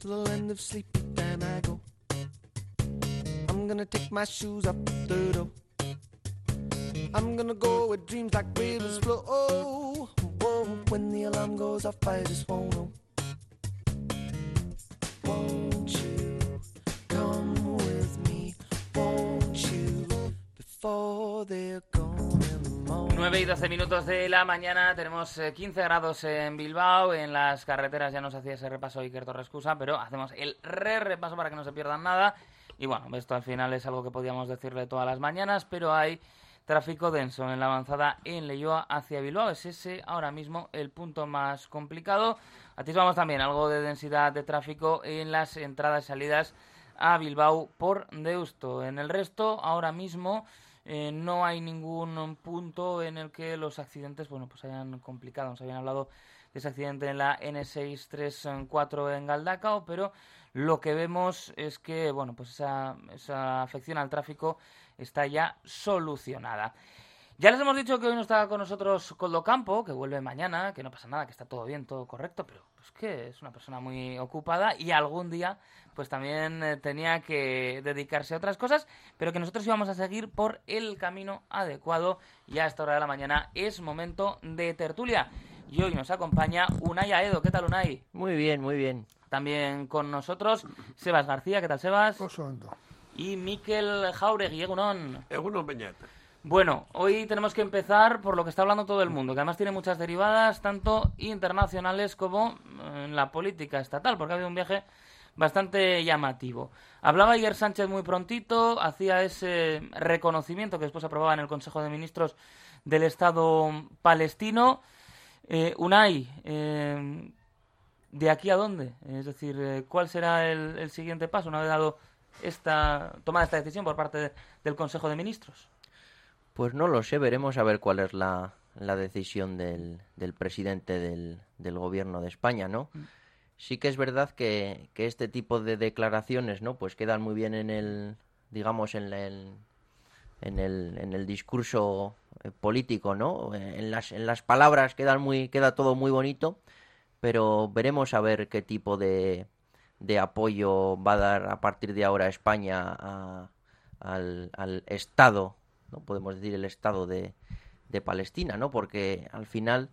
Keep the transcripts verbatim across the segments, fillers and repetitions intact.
to the land of sleep, then I go. I'm gonna take my shoes up the door. I'm gonna go where dreams like rivers flow. Oh, whoa, when the alarm goes off, I just won't know. Won't you come with me? Won't you before they're gone in the morning? nueve y doce minutos de la mañana, tenemos quince grados en Bilbao, en las carreteras ya nos hacía ese repaso Iker Torrescusa, pero hacemos el re-repaso para que no se pierdan nada. Y bueno, esto al final es algo que podíamos decirle todas las mañanas, pero hay tráfico denso en la avanzada en Leioa hacia Bilbao. Es ese ahora mismo el punto más complicado. Atisbamos también algo de densidad de tráfico en las entradas y salidas a Bilbao por Deusto. En el resto, ahora mismo, eh, no hay ningún punto en el que los accidentes, bueno, pues hayan complicado. Nos habían hablado de ese accidente en la ene seiscientos treinta y cuatro en Galdacao, pero lo que vemos es que, bueno, pues esa, esa afección al tráfico está ya solucionada. Ya les hemos dicho que hoy no está con nosotros Koldo Campo, que vuelve mañana, que no pasa nada, que está todo bien, todo correcto, pero es que es una persona muy ocupada y algún día pues también eh, tenía que dedicarse a otras cosas, pero que nosotros íbamos a seguir por el camino adecuado y a esta hora de la mañana es momento de tertulia. Y hoy nos acompaña Unai Aedo. ¿Qué tal, Unai? Muy bien, muy bien. También con nosotros Sebas García. ¿Qué tal, Sebas? Oso ondo. Y Mikel Jauregui. Egunon. Egunon, Beñat. Bueno, hoy tenemos que empezar por lo que está hablando todo el mundo, que además tiene muchas derivadas, tanto internacionales como en la política estatal, porque ha habido un viaje bastante llamativo. Hablaba ayer Sánchez muy prontito, hacía ese reconocimiento que después aprobaba en el Consejo de Ministros del Estado palestino. Eh, Unai, eh, ¿de aquí a dónde? Es decir, eh, ¿cuál será el, el siguiente paso una vez dado esta tomada esta decisión por parte de, del Consejo de Ministros? Pues no lo sé, veremos a ver cuál es la, la decisión del, del presidente del, del gobierno de España, ¿no? Mm. Sí que es verdad que, que este tipo de declaraciones, ¿no? Pues quedan muy bien en el, digamos, en el, en el, en el discurso político, ¿no? En las, en las palabras quedan muy, queda todo muy bonito, pero veremos a ver qué tipo de, de apoyo va a dar a partir de ahora España a, al, al Estado, ¿no? Podemos decir el Estado de, de Palestina, ¿no? Porque al final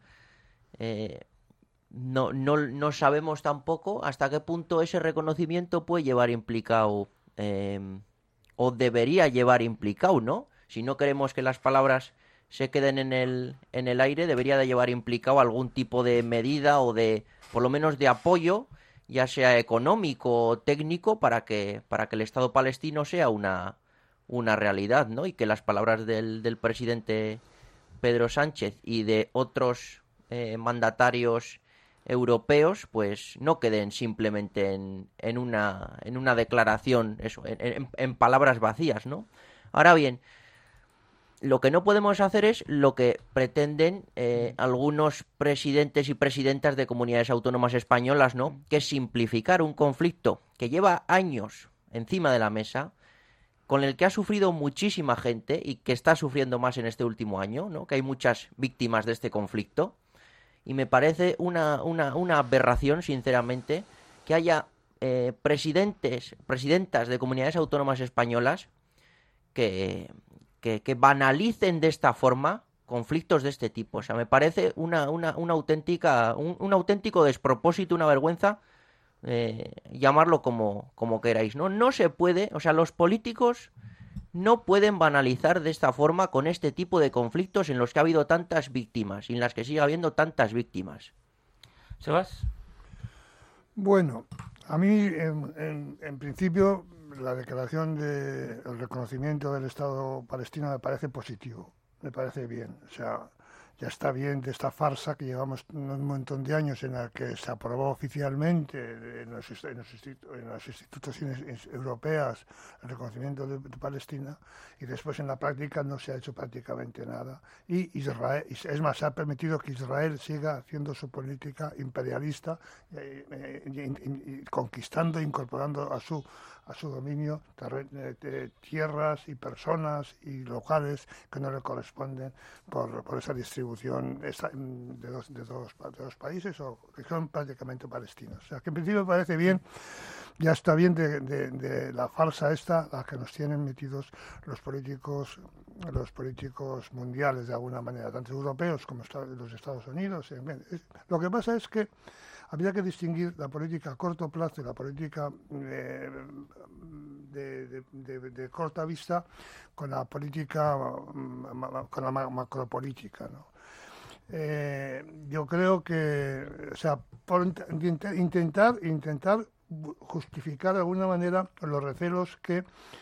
eh, no, no, no sabemos tampoco hasta qué punto ese reconocimiento puede llevar implicado eh, o debería llevar implicado, ¿no? Si no queremos que las palabras se queden en el, en el aire, debería de llevar implicado algún tipo de medida o de, por lo menos de apoyo, ya sea económico o técnico, para que, para que el Estado palestino sea una, una realidad, ¿no? Y que las palabras del, del presidente Pedro Sánchez y de otros eh, mandatarios europeos, pues no queden simplemente en, en, una, en una declaración, eso, en, en, en palabras vacías, ¿no? Ahora bien, lo que no podemos hacer es lo que pretenden eh, algunos presidentes y presidentas de comunidades autónomas españolas, ¿no? Que es simplificar un conflicto que lleva años encima de la mesa, con el que ha sufrido muchísima gente y que está sufriendo más en este último año, ¿no? Que hay muchas víctimas de este conflicto. Y me parece una, una, una aberración, sinceramente, que haya eh, presidentes, presidentas de comunidades autónomas españolas que... Que, que banalicen de esta forma conflictos de este tipo. O sea, me parece una, una, una auténtica, un, un auténtico despropósito, una vergüenza, eh, llamarlo como, como queráis, ¿no? No se puede, o sea, los políticos no pueden banalizar de esta forma con este tipo de conflictos en los que ha habido tantas víctimas y en las que sigue habiendo tantas víctimas. ¿Sebas? Bueno, a mí, en, en, en principio, la declaración del de reconocimiento del Estado palestino me parece positivo, me parece bien. O sea, ya está bien de esta farsa que llevamos un montón de años en la que se aprobó oficialmente en, los, en, los institu en las instituciones europeas el reconocimiento de, de Palestina, y después en la práctica no se ha hecho prácticamente nada. Y Israel, es más, se ha permitido que Israel siga haciendo su política imperialista, eh, eh, y, y, y conquistando e incorporando a su a su dominio tierras y personas y locales que no le corresponden por, por esa distribución distribución esa- de dos, de, dos, de dos países o que son prácticamente palestinos. O sea, que en principio me parece bien, ya está bien de, de, de la farsa esta, la que nos tienen metidos los políticos los políticos mundiales de alguna manera, tanto europeos como esta- los Estados Unidos. En fin, es- lo que pasa es que habría que distinguir la política a corto plazo y la política eh, de, de- de- de corta vista con la política, mm, ma- ma- con la ma- macropolítica, ¿no? Eh, yo creo que, o sea, por int- intenta- intentar, intentar bu- justificar de alguna manera los recelos que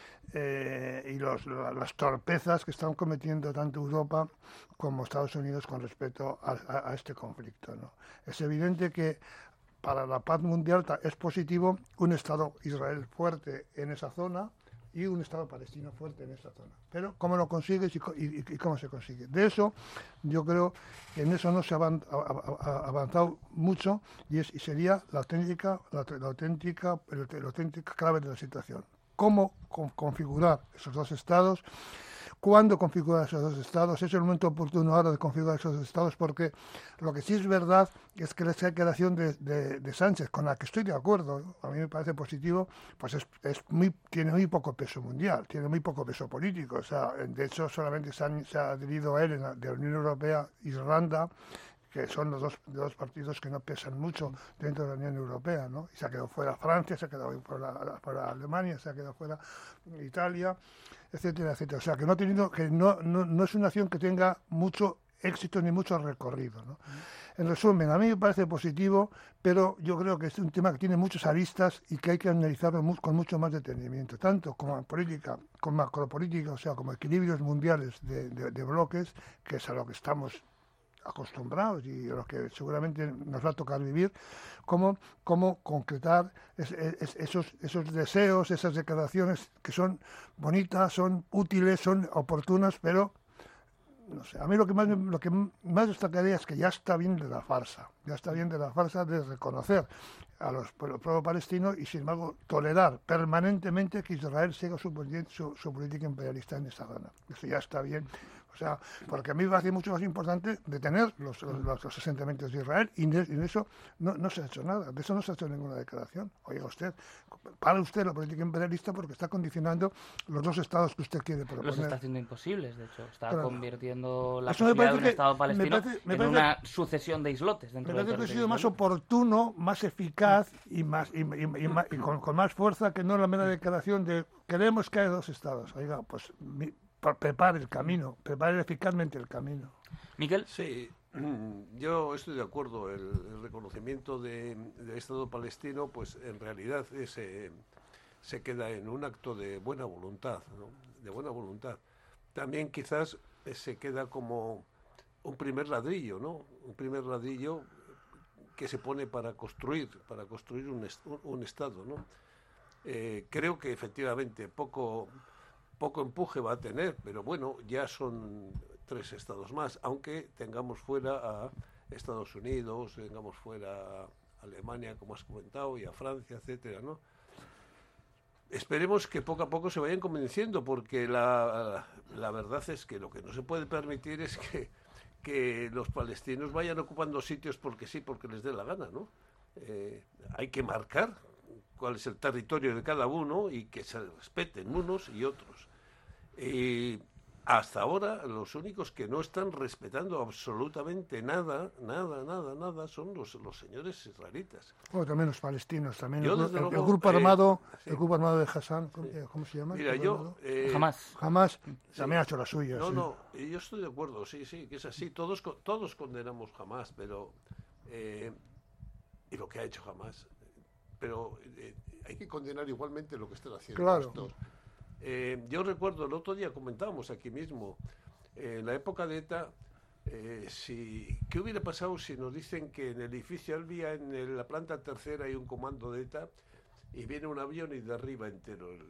eh, y los, la- las torpezas que están cometiendo tanto Europa como Estados Unidos con respecto a, a- a este conflicto, ¿no? Es evidente que para la paz mundial ta- es positivo un Estado Israel fuerte en esa zona y un Estado palestino fuerte en esa zona. Pero ¿cómo lo consigues y, co- y- y cómo se consigue? De eso yo creo que en eso no se ha avan- a- a- a- avanzado mucho y, es, y sería la auténtica, la, la auténtica, la auténtica clave de la situación. Cómo con- configurar esos dos estados, cuándo configurar esos dos estados. Es el momento oportuno ahora de configurar esos dos estados, porque lo que sí es verdad es que la declaración de, de, de Sánchez, con la que estoy de acuerdo, a mí me parece positivo, pues es, es muy, tiene muy poco peso mundial, tiene muy poco peso político. O sea, de hecho, solamente se, han, se ha adherido a él en la, de la Unión Europea, Irlanda, que son los dos, dos partidos que no pesan mucho dentro de la Unión Europea, ¿no? Y se ha quedado fuera Francia, se ha quedado fuera, fuera Alemania, se ha quedado fuera Italia, etcétera, etcétera. O sea, que no ha tenido, que no, no, no es una nación que tenga mucho éxito ni mucho recorrido, ¿no? En resumen, a mí me parece positivo, pero yo creo que es un tema que tiene muchas aristas y que hay que analizarlo mu- con mucho más detenimiento, tanto como política, como macropolítica, o sea, como equilibrios mundiales de, de, de bloques, que es a lo que estamos acostumbrados y a los que seguramente nos va a tocar vivir, cómo, cómo concretar es, es, esos, esos deseos, esas declaraciones que son bonitas, son útiles, son oportunas, pero no sé, a mí lo que más lo que más destacaría es que ya está bien de la farsa, ya está bien de la farsa de reconocer a los pueblos palestinos y sin embargo tolerar permanentemente que Israel siga su, su, su política imperialista en esa zona. Eso ya está bien. O sea, porque a mí me parece mucho más importante detener los, los, los asentamientos de Israel y de, y de eso no, no se ha hecho nada, de eso no se ha hecho ninguna declaración. Oiga usted, para usted la política imperialista porque está condicionando los dos estados que usted quiere proponer. Los está haciendo imposibles, de hecho. Está Claro. convirtiendo la Eso me posibilidad de parece un que- estado me palestino parece- me en parece- una sucesión de islotes Me dentro parece del que ha territorio sido más israelí. oportuno, más eficaz y más y, y- y más- y con, con más fuerza que no la mera declaración de queremos que haya dos estados. Oiga, pues mi- pa- prepare el camino, prepare eficazmente el camino. Miquel, Sí, yo estoy de acuerdo. El, el reconocimiento de- del Estado palestino, pues en realidad es, eh, se queda en un acto de buena voluntad, ¿no? De buena voluntad. También quizás eh, se queda como un primer ladrillo, ¿no? Un primer ladrillo que se pone para construir, para construir un, est- un- un Estado, ¿no? Eh, creo que efectivamente poco, poco empuje va a tener, pero bueno, ya son tres estados más, aunque tengamos fuera a Estados Unidos, tengamos fuera a Alemania, como has comentado, y a Francia, etcétera, ¿no? Esperemos que poco a poco se vayan convenciendo, porque la, la verdad es que lo que no se puede permitir es que, que los palestinos vayan ocupando sitios porque sí, porque les dé la gana, ¿no? Eh, hay que marcar cuál es el territorio de cada uno y que se respeten unos y otros. Y hasta ahora los únicos que no están respetando absolutamente nada, nada, nada, nada, son los, los señores israelitas. Bueno, también los palestinos, también Yo, el, desde el- luego, el grupo eh, armado, sí. el grupo armado de Hassan, ¿cómo, eh, ¿cómo se llama? Mira, ¿El yo... armado? eh, jamás. Jamás sí. también ha hecho la suya. No, sí. no, y yo estoy de acuerdo, sí, sí, que es así. Todos, co- todos condenamos jamás, pero... eh, y lo que ha hecho jamás. Pero eh, hay que condenar igualmente lo que están haciendo Claro. estos. Eh, yo recuerdo, el otro día comentábamos aquí mismo, eh, en la época de ETA, eh, si, ¿qué hubiera pasado si nos dicen que en el edificio Albia, en el- la planta tercera, hay un comando de ETA y viene un avión y derriba entero el,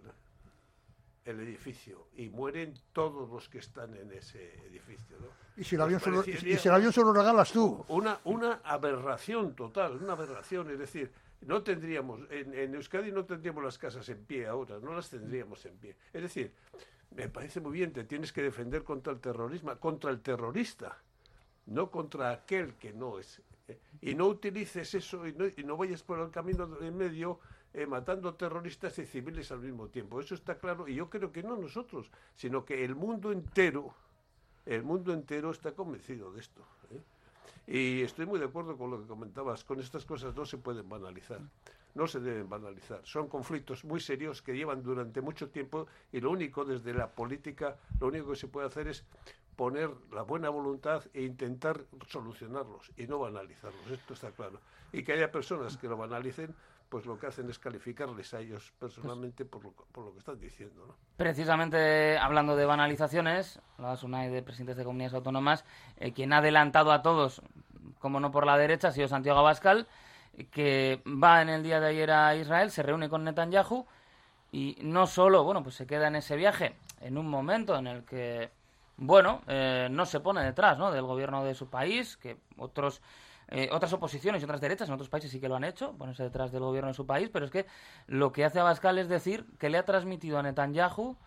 el edificio y mueren todos los que están en ese edificio, ¿no? Y si el Nos avión solo, y, parecería y si el avión solo lo regalas tú. Una, una aberración total, una aberración, es decir, no tendríamos, en, en Euskadi no tendríamos las casas en pie ahora, no las tendríamos en pie. Es decir, me parece muy bien, te tienes que defender contra el terrorismo, contra el terrorista, no contra aquel que no es. ¿eh? Y no utilices eso y no, y no vayas por el camino en medio eh, matando terroristas y civiles al mismo tiempo. Eso está claro, y yo creo que no nosotros, sino que el mundo entero, el mundo entero está convencido de esto. ¿eh? Y estoy muy de acuerdo con lo que comentabas, con estas cosas no se pueden banalizar. No se deben banalizar. Son conflictos muy serios que llevan durante mucho tiempo y lo único desde la política, lo único que se puede hacer es poner la buena voluntad e intentar solucionarlos y no banalizarlos. Esto está claro. Y que haya personas que lo banalicen, pues lo que hacen es calificarles a ellos personalmente por lo, por lo que están diciendo, ¿no? Precisamente hablando de banalizaciones, la SUNAI de presidentes de comunidades autónomas, eh, quien ha adelantado a todos, como no por la derecha, ha sido Santiago Abascal, que va en el día de ayer a Israel, se reúne con Netanyahu y no solo, bueno, pues se queda en ese viaje en un momento en el que, bueno, eh, no se pone detrás, ¿no?, del gobierno de su país, que otros eh, otras oposiciones y otras derechas en otros países sí que lo han hecho, ponerse detrás del gobierno de su país, pero es que lo que hace Abascal es decir que le ha transmitido a Netanyahu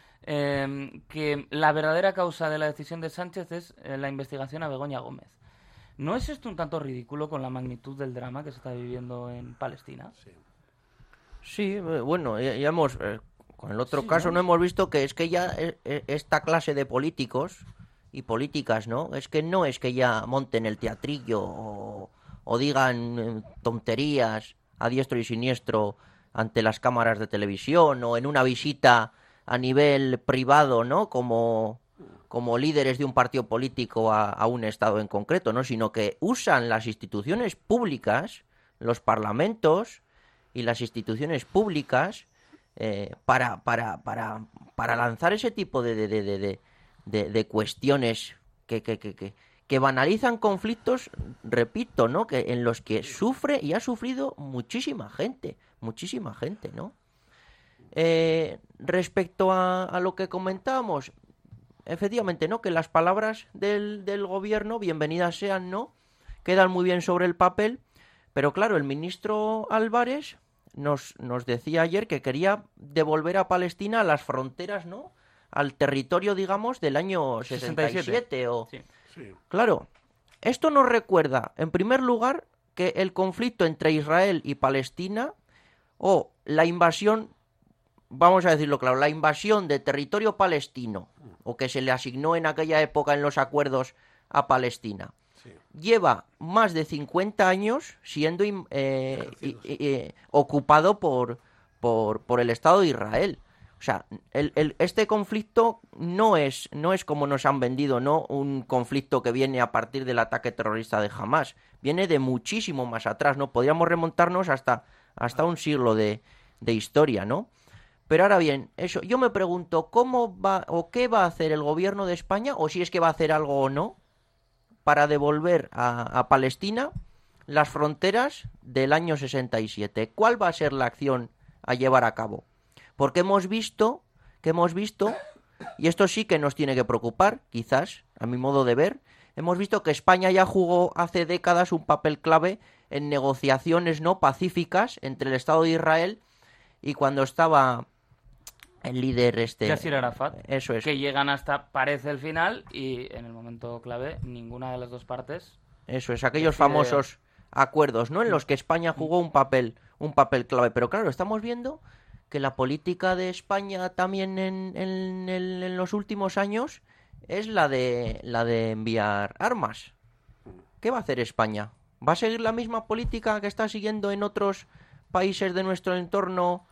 eh, que la verdadera causa de la decisión de Sánchez es eh, la investigación a Begoña Gómez. ¿No es esto un tanto ridículo con la magnitud del drama que se está viviendo en Palestina? Sí, Sí, eh, bueno, ya, ya hemos, eh, con el otro Sí, caso ¿no? no hemos visto que es que ya eh, eh, esta clase de políticos y políticas, ¿no? Es que no es que ya monten el teatrillo o, o digan eh, tonterías a diestro y siniestro ante las cámaras de televisión o en una visita a nivel privado, ¿no? Como, como líderes de un partido político a, a un estado en concreto, ¿no? Sino que usan las instituciones públicas, los parlamentos y las instituciones públicas eh, para, para, para, para lanzar ese tipo de, de, de, de, de, de cuestiones que, que, que, que, que banalizan conflictos, repito, ¿no? Que en los que sufre y ha sufrido muchísima gente, muchísima gente, ¿no? Eh, respecto a, a lo que comentábamos, efectivamente, ¿no? Que las palabras del, del gobierno, bienvenidas sean, ¿no? Quedan muy bien sobre el papel, pero claro, el ministro Álvarez nos, nos decía ayer que quería devolver a Palestina las fronteras, ¿no? Al territorio, digamos, del año sesenta y siete. sesenta y siete. O... Sí. sí. Claro, esto nos recuerda, en primer lugar, que el conflicto entre Israel y Palestina, o la invasión, vamos a decirlo claro, la invasión de territorio palestino, o que se le asignó en aquella época en los acuerdos a Palestina, Sí. lleva más de cincuenta años siendo eh, y, y, eh, ocupado por, por, por el Estado de Israel. O sea, el, el, este conflicto no es, no es como nos han vendido, no un conflicto que viene a partir del ataque terrorista de Hamás. Viene de muchísimo más atrás, ¿no? Podríamos remontarnos hasta, hasta un siglo de, de historia, ¿no? Pero ahora bien, eso, yo me pregunto, ¿cómo va o qué va a hacer el gobierno de España, o si es que va a hacer algo o no, para devolver a, a Palestina las fronteras del año sesenta y siete? ¿Cuál va a ser la acción a llevar a cabo? Porque hemos visto, que hemos visto, y esto sí que nos tiene que preocupar, quizás, a mi modo de ver, hemos visto que España ya jugó hace décadas un papel clave en negociaciones no pacíficas entre el Estado de Israel y cuando estaba el líder este... Yasser Arafat, eso es. que llegan hasta, parece, el final y en el momento clave ninguna de las dos partes... Eso es, aquellos decide... famosos acuerdos, ¿no? En los que España jugó un papel, un papel clave. Pero claro, estamos viendo que la política de España también en, en, en, en los últimos años es la de, la de enviar armas. ¿Qué va a hacer España? ¿Va a seguir la misma política que está siguiendo en otros países de nuestro entorno,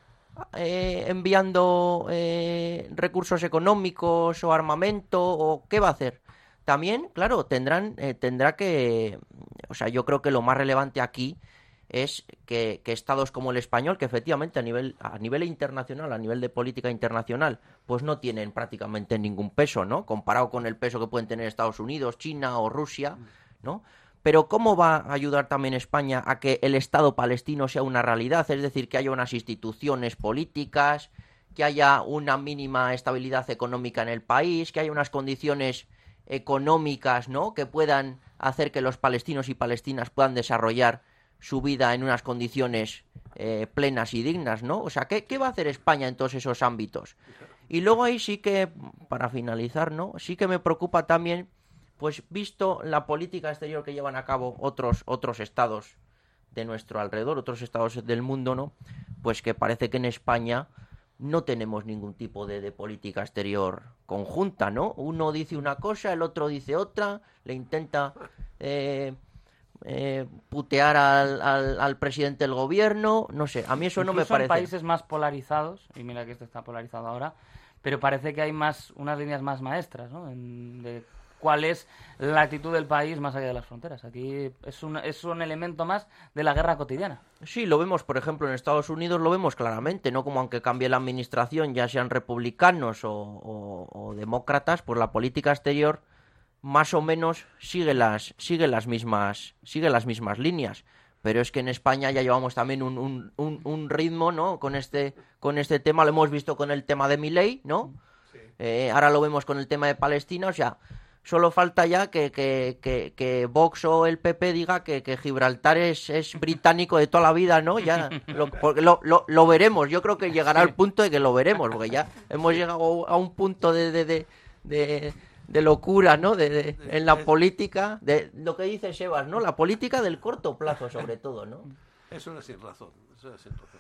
eh, enviando eh, recursos económicos o armamento? ¿O qué va a hacer? También, claro, tendrán, eh, tendrá que... O sea, yo creo que lo más relevante aquí es que, que estados como el español, que efectivamente a nivel, a nivel internacional, a nivel de política internacional, pues no tienen prácticamente ningún peso, ¿no? Comparado con el peso que pueden tener Estados Unidos, China o Rusia, ¿no? Pero ¿cómo va a ayudar también España a que el Estado palestino sea una realidad? Es decir, que haya unas instituciones políticas, que haya una mínima estabilidad económica en el país, que haya unas condiciones económicas, ¿no? Que puedan hacer que los palestinos y palestinas puedan desarrollar su vida en unas condiciones eh, plenas y dignas, ¿no? O sea, ¿qué, ¿qué va a hacer España en todos esos ámbitos? Y luego ahí sí que, para finalizar, ¿no? Sí que me preocupa también, pues visto la política exterior que llevan a cabo otros, otros estados de nuestro alrededor, otros estados del mundo, ¿no? Pues que parece que en España no tenemos ningún tipo de, de política exterior conjunta, ¿no? Uno dice una cosa, el otro dice otra, le intenta eh, eh, putear al, al, al presidente del gobierno, no sé, a mí eso Incluso no me parece. En países más polarizados, y mira que este está polarizado ahora, pero parece que hay más unas líneas más maestras, ¿no? En, de cuál es la actitud del país más allá de las fronteras. Aquí es un, es un elemento más de la guerra cotidiana. Sí, lo vemos, por ejemplo, en Estados Unidos lo vemos claramente, ¿no? Como aunque cambie la administración, ya sean republicanos o, o, o demócratas, pues la política exterior más o menos sigue las, sigue las mismas, sigue las mismas líneas. Pero es que en España ya llevamos también un, un, un, un ritmo, ¿no? Con este, con este tema, lo hemos visto con el tema de Milei, ¿no? Sí. Eh, ahora lo vemos con el tema de Palestina, o sea, solo falta ya que, que, que, que Vox o el P P diga que, que Gibraltar es, es británico de toda la vida, ¿no? Ya lo, porque lo, lo, lo veremos, yo creo que llegará al punto de que lo veremos, porque ya hemos llegado a un punto de... de, de, de de locura, ¿no? De, de, en la política, de lo que dice Sebas, ¿no? La política del corto plazo, sobre todo, ¿no? Eso era sin razón, eso era sin razón.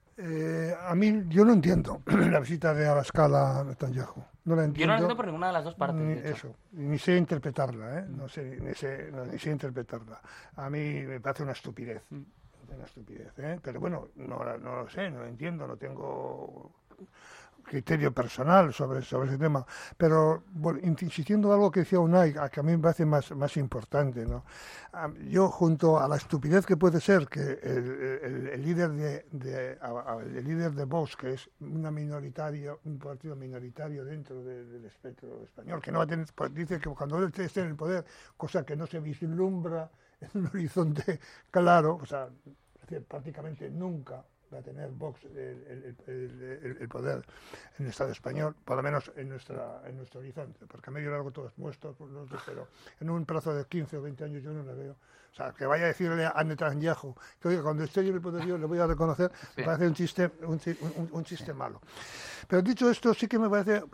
Eh, a mí, yo no entiendo la visita de Abascal a Netanyahu. No la entiendo. Yo no la entiendo por ninguna de las dos partes. Ni, de hecho. Eso, ni sé interpretarla, ¿eh? No sé, ni sé, no, ni sé interpretarla. A mí me parece una estupidez, mm. una estupidez, ¿eh? Pero bueno, no, no lo sé, no lo entiendo, no tengo criterio personal sobre, sobre ese tema, pero bueno, insistiendo en algo que decía Unai, a que a mí me parece más, más importante, ¿no? Yo, junto a la estupidez que puede ser que el, el, el líder de, de el líder de Vox, que es una minoritaria, un partido minoritario dentro de, del espectro español, que no va a tener, pues dice que cuando él esté en el poder, cosa que no se vislumbra en un horizonte claro, o sea, es decir, prácticamente nunca va a tener Vox el, el, el, el poder en el Estado español, por lo menos en nuestra en nuestro horizonte, porque a medio largo todo es nuestro, pero en un plazo de quince o veinte años yo no le veo. O sea, que vaya a decirle a Netanyahu que oiga, cuando esté yo en el poder yo le voy a reconocer, sí. Me parece un chiste, un, un, un chiste malo. Pero dicho esto, sí que me parece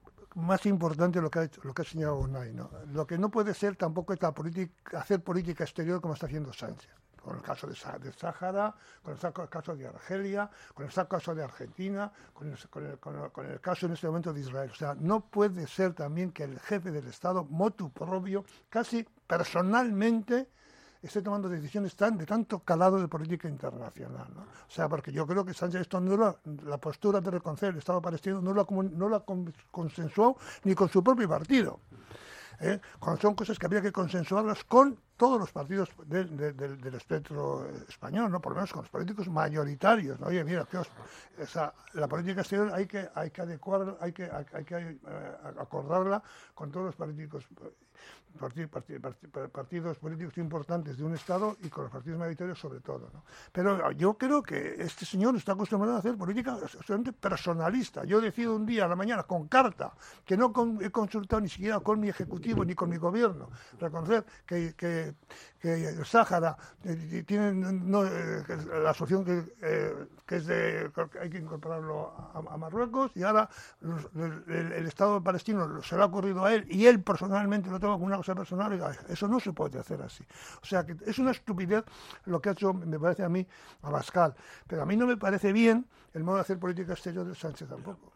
más importante lo que ha hecho, lo que ha señalado Unai, ¿no? Lo que no puede ser tampoco es la política, hacer política exterior como está haciendo Sánchez. Con el caso de Sáhara, con el caso de Argelia, con el caso de Argentina, con el, con, el, con, el, con el caso en este momento de Israel. O sea, no puede ser también que el jefe del Estado, motu propio, casi personalmente, esté tomando decisiones tan, de tanto calado de política internacional, ¿no? O sea, porque yo creo que Sánchez esto no la, la postura de reconocer el Estado palestino no la, no la consensuó ni con su propio partido. ¿Eh? Cuando son cosas que habría que consensuarlas con todos los partidos de, de, de, del espectro español, ¿no? Por lo menos con los políticos mayoritarios, ¿no? Oye, mira, que os, o sea, la política exterior hay que hay que adecuarla, hay que hay que eh, acordarla con todos los políticos Partidos, partidos, partidos políticos importantes de un Estado y con los partidos mayoritarios sobre todo, ¿no? Pero yo creo que este señor está acostumbrado a hacer política absolutamente personalista. Yo decido un día a la mañana con carta, que no con, he consultado ni siquiera con mi ejecutivo ni con mi gobierno, reconocer que, que, que el Sáhara eh, tiene no, eh, la asociación que, eh, que es de que hay que incorporarlo a, a Marruecos y ahora los, el, el, el Estado palestino se le ha ocurrido a él y él personalmente lo toma como una cosa personal, y eso no se puede hacer así. O sea, que es una estupidez lo que ha hecho, me parece a mí, Abascal. Pero a mí no me parece bien el modo de hacer política exterior de Sánchez tampoco.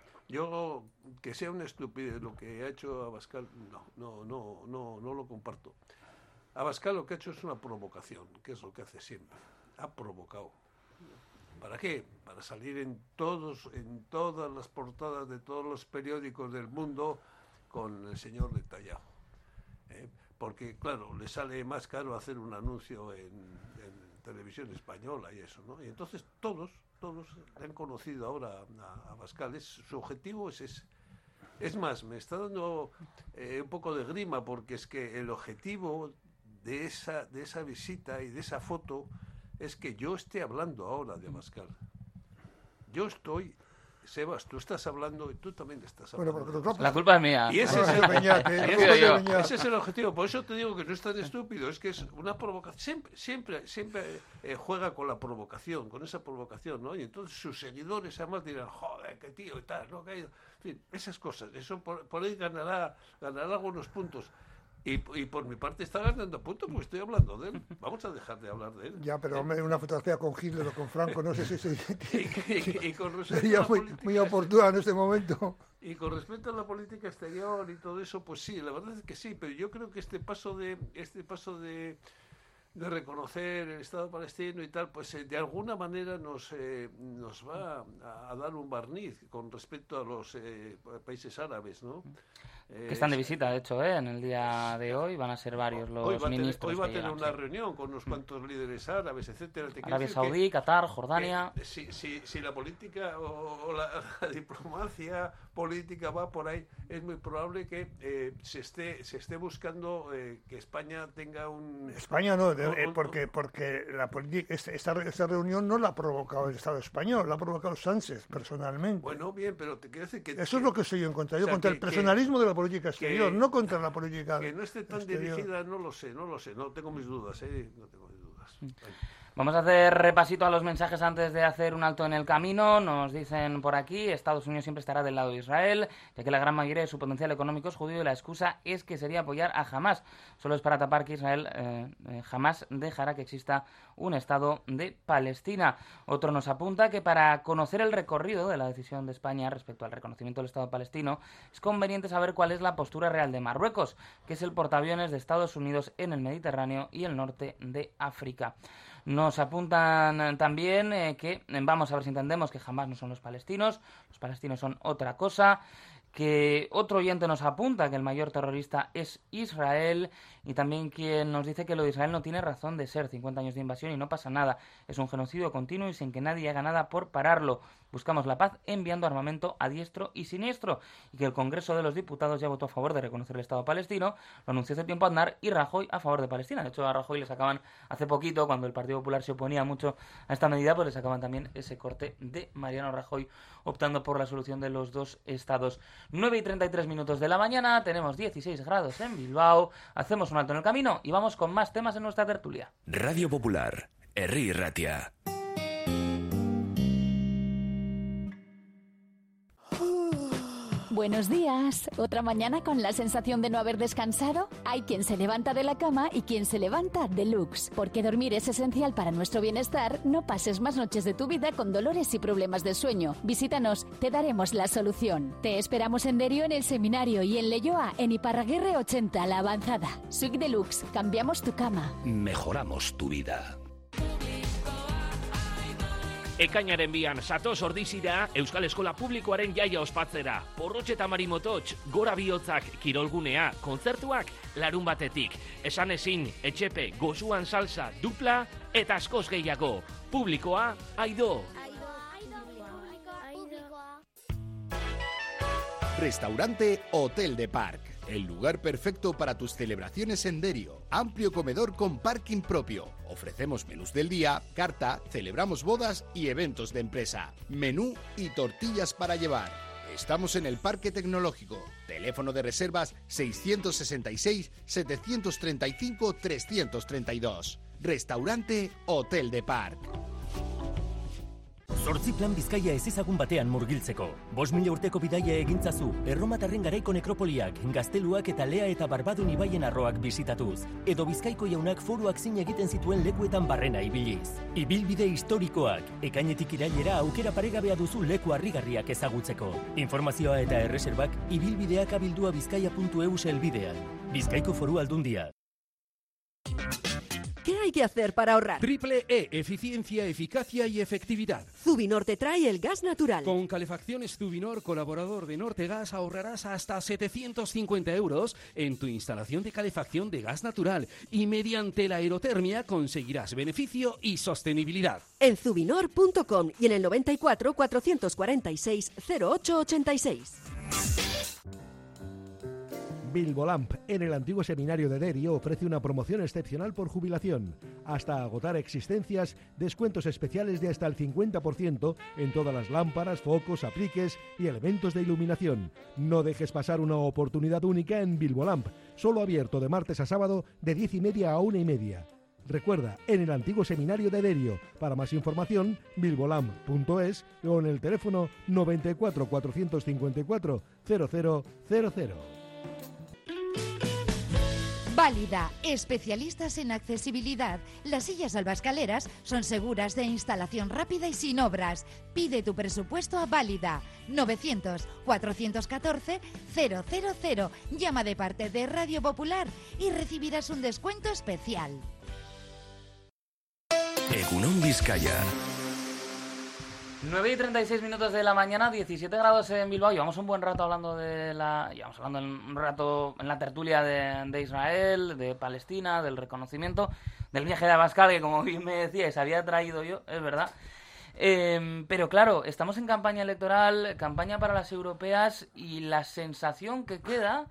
Yo, que sea una estupidez lo que ha hecho Abascal, no, no, no, no, no lo comparto. Abascal lo que ha hecho es una provocación, que es lo que hace siempre. Ha provocado. ¿Para qué? Para salir en todos, en todas las portadas de todos los periódicos del mundo con el señor Netanyahu. Eh, porque, claro, le sale más caro hacer un anuncio en, en televisión española y eso, ¿no? Y entonces todos, todos le han conocido ahora a, a Abascal. Es, su objetivo es ese. Es más, me está dando eh, un poco de grima porque es que el objetivo de esa, de esa visita y de esa foto es que yo esté hablando ahora de Abascal. Yo estoy... Sebas, tú estás hablando y tú también estás hablando. Bueno, pero la culpa es mía. Y ese es, el, ese, ese es el objetivo. Por eso te digo que no es tan estúpido. Es que es una provocación. Siempre, siempre, siempre eh, juega con la provocación, con esa provocación, ¿no? Y entonces sus seguidores además dirán, joder, qué tío y tal, ¿no? En fin, esas cosas. Eso por, por ahí ganará, ganará algunos puntos. Y, y por mi parte está ganando a punto, pues estoy hablando de él. Vamos a dejar de hablar de él. Ya, pero hombre, una fotografía con Hitler o con Franco, no sé si se, y, y, y con respecto sería a la muy, política, muy oportuna en este momento. Y con respecto a la política exterior y todo eso, pues sí, la verdad es que sí, pero yo creo que este paso de este paso de de reconocer el Estado palestino y tal, pues eh, de alguna manera nos eh, nos va a, a dar un barniz con respecto a los eh, países árabes, ¿no? Que están de visita, de hecho, ¿eh? En el día de hoy van a ser varios los hoy va ministros. Hoy va a tener llegan, una sí. reunión con unos cuantos líderes árabes, etcétera. Te Arabia decir Saudí, que, Qatar, Jordania. que si, si, si la política o, o la, la diplomacia política va por ahí, es muy probable que eh, se esté se esté buscando eh, que España tenga un... España no, de, un, eh, porque porque la política esta, esta reunión no la ha provocado el Estado español, la ha provocado Sánchez personalmente. Bueno, bien, pero te quiero decir que... Eso que, es lo que soy yo en contra, yo o sea, contra que, el personalismo que, de la política exterior, que, no contra la política que no esté tan exterior. dirigida, no lo sé, no lo sé, no tengo mis dudas, ¿eh? No tengo mis dudas. Bueno. Vamos a hacer repasito a los mensajes antes de hacer un alto en el camino. Nos dicen por aquí, Estados Unidos siempre estará del lado de Israel, ya que la gran mayoría de su potencial económico es judío y la excusa es que sería apoyar a Hamás. Solo es para tapar que Israel eh, eh, jamás dejará que exista un Estado de Palestina. Otro nos apunta que para conocer el recorrido de la decisión de España respecto al reconocimiento del Estado palestino, es conveniente saber cuál es la postura real de Marruecos, que es el portaaviones de Estados Unidos en el Mediterráneo y el norte de África. Nos apuntan también eh, que, vamos a ver si entendemos que jamás no son los palestinos, los palestinos son otra cosa, que otro oyente nos apunta que el mayor terrorista es Israel y también quien nos dice que lo de Israel no tiene razón de ser, cincuenta años de invasión y no pasa nada, es un genocidio continuo y sin que nadie haga nada por pararlo. Buscamos la paz enviando armamento a diestro y siniestro y que el Congreso de los Diputados ya votó a favor de reconocer el Estado palestino, lo anunció hace tiempo Aznar y Rajoy a favor de Palestina. De hecho a Rajoy le sacaban hace poquito, cuando el Partido Popular se oponía mucho a esta medida, pues le sacaban también ese corte de Mariano Rajoy optando por la solución de los dos estados. nueve y treinta y tres minutos de la mañana, tenemos dieciséis grados en Bilbao, hacemos un alto en el camino y vamos con más temas en nuestra tertulia. Radio Popular, Herri Ratia. Buenos días. ¿Otra mañana con la sensación de no haber descansado? Hay quien se levanta de la cama y quien se levanta deluxe. Porque dormir es esencial para nuestro bienestar, no pases más noches de tu vida con dolores y problemas del sueño. Visítanos, te daremos la solución. Te esperamos en Derio en el Seminario y en Leioa en Iparraguirre ochenta, La Avanzada. Suic Deluxe, cambiamos tu cama. Mejoramos tu vida. Ekainaren bian, zatoz ordizira, Euskal Eskola Publikoaren jaia ospatzera. Porrotx eta marimototx, gora bihotzak, kirolgunea, kontzertuak, larun batetik. Esan ezin, etxepe, gozuan salsa, dupla, eta askoz gehiago. Publikoa, aido. Restaurante Hotel de Parc. El lugar perfecto para tus celebraciones en Derio. Amplio comedor con parking propio. Ofrecemos menús del día, carta, celebramos bodas y eventos de empresa. Menú y tortillas para llevar. Estamos en el Parque Tecnológico. Teléfono de reservas seiscientos sesenta y seis, setecientos treinta y cinco, trescientos treinta y dos. Restaurante Hotel de Parc. Zortzi plan Bizkaia ezezagun batean murgiltzeko. Bost mila urteko bidaia egintzazu, erromatarren garaiko nekropoliak, gazteluak eta Lea eta Barbadun ibaien arroak bisitatuz. Edo Bizkaiko jaunak foruak zin egiten zituen lekuetan barrena ibiliz. Ibilbide historikoak, ekainetik irailera aukera paregabea duzu leku harrigarriak ezagutzeko. Informazioa eta erreserbak ibilbideak abildua bizkaia puntu eus helbidean. Bizkaiko Foru Aldundia. ¿Qué hay que hacer para ahorrar? Triple E, eficiencia, eficacia y efectividad. Zubinor te trae el gas natural. Con calefacciones Zubinor, colaborador de Nortegas, ahorrarás hasta setecientos cincuenta euros en tu instalación de calefacción de gas natural y mediante la aerotermia conseguirás beneficio y sostenibilidad. En zubinor punto com y en el noventa y cuatro, cuatrocientos cuarenta y seis, cero ocho ochenta y seis. Bilbolamp, en el antiguo seminario de Derio, ofrece una promoción excepcional por jubilación. Hasta agotar existencias, descuentos especiales de hasta el cincuenta por ciento en todas las lámparas, focos, apliques y elementos de iluminación. No dejes pasar una oportunidad única en Bilbolamp, solo abierto de martes a sábado de diez y media a una y media. Recuerda, en el antiguo seminario de Derio. Para más información, bilbolamp punto es o en el teléfono noventa y cuatro, cuatrocientos cincuenta y cuatro, cero cero cero cero. Válida, especialistas en accesibilidad. Las sillas albascaleras son seguras, de instalación rápida y sin obras. Pide tu presupuesto a Válida. novecientos, cuatrocientos catorce, cero cero cero. Llama de parte de Radio Popular y recibirás un descuento especial. Egunon Vizcaya. nueve y treinta y seis minutos de la mañana, diecisiete grados en Bilbao. Llevamos un buen rato hablando de la... Llevamos hablando un rato en la tertulia de, de Israel, de Palestina, del reconocimiento, del viaje de Abascal, que como bien me decíais, había traído yo, es verdad. Eh, pero claro, estamos en campaña electoral, campaña para las europeas, y la sensación que queda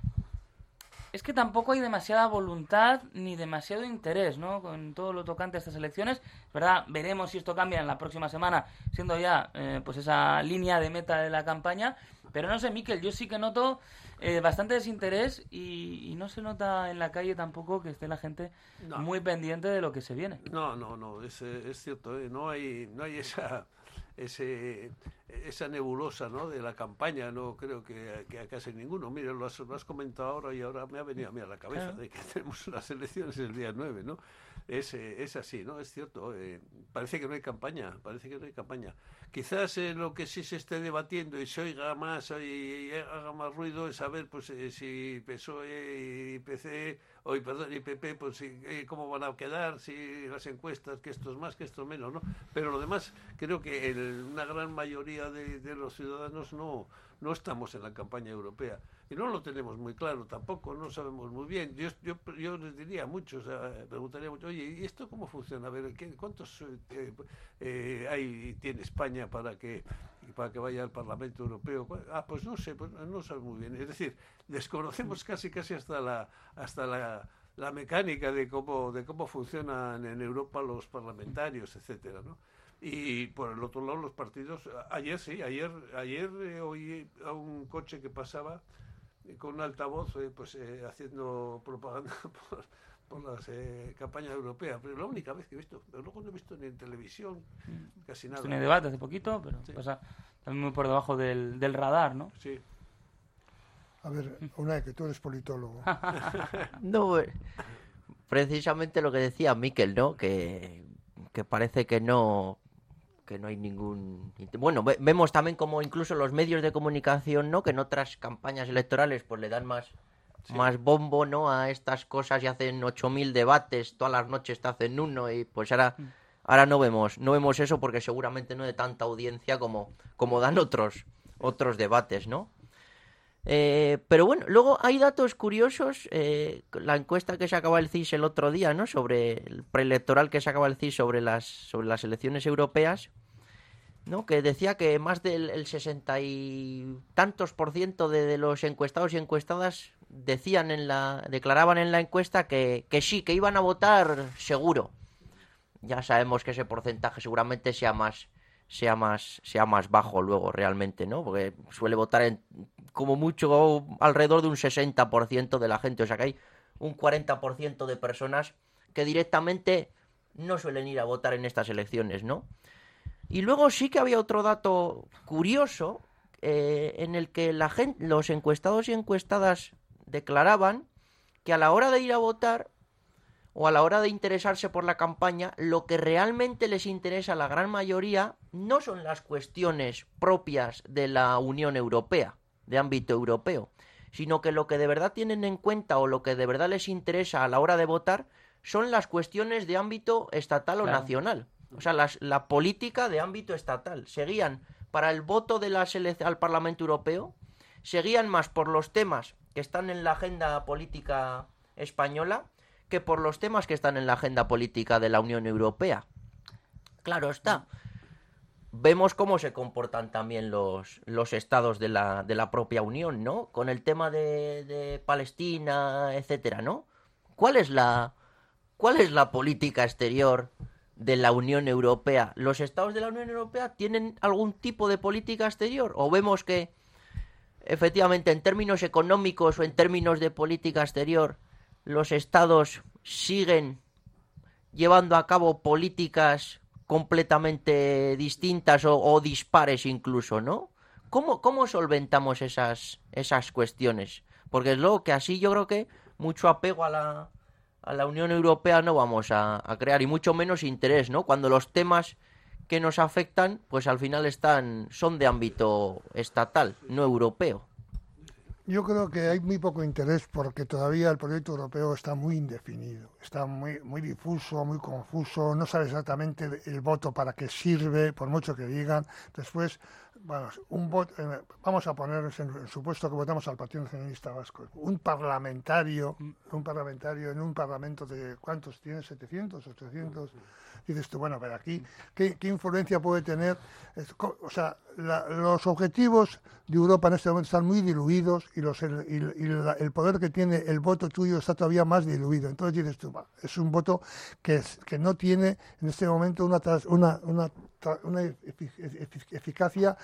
es que tampoco hay demasiada voluntad ni demasiado interés, ¿no? Con todo lo tocante a estas elecciones. Es verdad, veremos si esto cambia en la próxima semana, siendo ya eh, pues esa línea de meta de la campaña. Pero no sé, Mikel, yo sí que noto eh, bastante desinterés y, y no se nota en la calle tampoco que esté la gente no. muy pendiente de lo que se viene. No, no, no, es, es cierto, ¿eh? no hay, no hay esa... Ese, esa nebulosa, ¿no?, de la campaña. No creo que, que casi ninguno. Mira, lo has, lo has comentado ahora y ahora me ha venido a mí a la cabeza de que tenemos las elecciones el día nueve, ¿no? Es, es así, ¿no? Es cierto. Eh, parece que no hay campaña, parece que no hay campaña. Quizás eh, lo que sí se esté debatiendo y se oiga más y, y haga más ruido es saber, pues, eh, si P S O E y P C, o perdón, y P P, pues, si, eh, cómo van a quedar, si las encuestas, que esto es más, que esto es menos, ¿no? Pero lo demás, creo que el, una gran mayoría de, de los ciudadanos no, no estamos en la campaña europea. Y no lo tenemos muy claro tampoco, no sabemos muy bien. Yo, yo, yo les diría a muchos, eh, preguntaría mucho, oye, ¿y esto cómo funciona? A ver, ¿qué, ¿cuántos eh, eh, hay tiene España para que para que vaya al Parlamento Europeo? Ah, pues no sé, pues no sabe muy bien. Es decir, desconocemos casi casi hasta la hasta la, la mecánica de cómo de cómo funcionan en Europa los parlamentarios, etcétera, ¿no? Y por el otro lado los partidos. Ayer sí, ayer ayer eh, oí a un coche que pasaba con un altavoz, eh, pues eh, haciendo propaganda por, por las eh, campañas europeas, pero es la única vez que he visto, pero luego no he visto ni en televisión, mm. casi nada. Tiene debate hace poquito, pero sí. Pasa también muy por debajo del, del radar, ¿no? Sí. A ver, Unai, que tú eres politólogo. No, precisamente lo que decía Mikel, ¿no? Que, que parece que no... que no hay ningún... Bueno, ve- vemos también como incluso los medios de comunicación, ¿no?, que en otras campañas electorales pues le dan más, sí. más bombo, ¿no?, a estas cosas y hacen ocho mil debates, todas las noches te hacen uno y pues ahora, mm. ahora no vemos no vemos eso porque seguramente no de tanta audiencia como, como dan otros, otros debates, ¿no? Eh, pero bueno, luego hay datos curiosos, eh, la encuesta que sacaba el C I S el otro día, ¿no?, sobre el preelectoral que sacaba el C I S sobre las, sobre las elecciones europeas, ¿no?, que decía que más del el sesenta y tantos por ciento de, de los encuestados y encuestadas decían en la, declaraban en la encuesta que, que sí, que iban a votar seguro. Ya sabemos que ese porcentaje seguramente sea más, sea más, sea más bajo luego realmente, ¿no?, porque suele votar en, como mucho alrededor de un sesenta por ciento de la gente, o sea que hay un cuarenta por ciento de personas que directamente no suelen ir a votar en estas elecciones, ¿no? Y luego sí que había otro dato curioso eh, en el que la gente, los encuestados y encuestadas declaraban que a la hora de ir a votar o a la hora de interesarse por la campaña, lo que realmente les interesa a la gran mayoría no son las cuestiones propias de la Unión Europea, de ámbito europeo, sino que lo que de verdad tienen en cuenta o lo que de verdad les interesa a la hora de votar son las cuestiones de ámbito estatal claro. o nacional. O sea, las, la política de ámbito estatal. Seguían para el voto de la selec- al Parlamento Europeo, seguían más por los temas que están en la agenda política española que por los temas que están en la agenda política de la Unión Europea. Claro está. Vemos cómo se comportan también los, los estados de la, de la propia Unión, ¿no? Con el tema de, de Palestina, etcétera, ¿no? ¿Cuál es la, cuál es la política exterior de la Unión Europea? ¿Los estados de la Unión Europea tienen algún tipo de política exterior? ¿O vemos que, efectivamente, en términos económicos o en términos de política exterior, los estados siguen llevando a cabo políticas completamente distintas o, o dispares incluso, ¿no? ¿Cómo, cómo solventamos esas, esas cuestiones? Porque es lo que así yo creo que mucho apego a la, a la Unión Europea no vamos a, a crear, y mucho menos interés, ¿no? Cuando los temas que nos afectan, pues al final están son de ámbito estatal, no europeo. Yo creo que hay muy poco interés porque todavía el proyecto europeo está muy indefinido, está muy muy difuso, muy confuso, no sabe exactamente el voto para qué sirve, por mucho que digan. Después, bueno, un voto, eh, vamos a ponernos en el supuesto que votamos al Partido Nacionalista Vasco, un parlamentario, un parlamentario en un parlamento de, ¿cuántos tiene? ¿setecientos, ochocientos? Dices tú, bueno, pero aquí, ¿qué, qué influencia puede tener? Es, o sea, la, los objetivos de Europa en este momento están muy diluidos y, los, el, y, y la, el poder que tiene el voto tuyo está todavía más diluido. Entonces dices tú, va, es un voto que, es, que no tiene en este momento una, una, una, una eficacia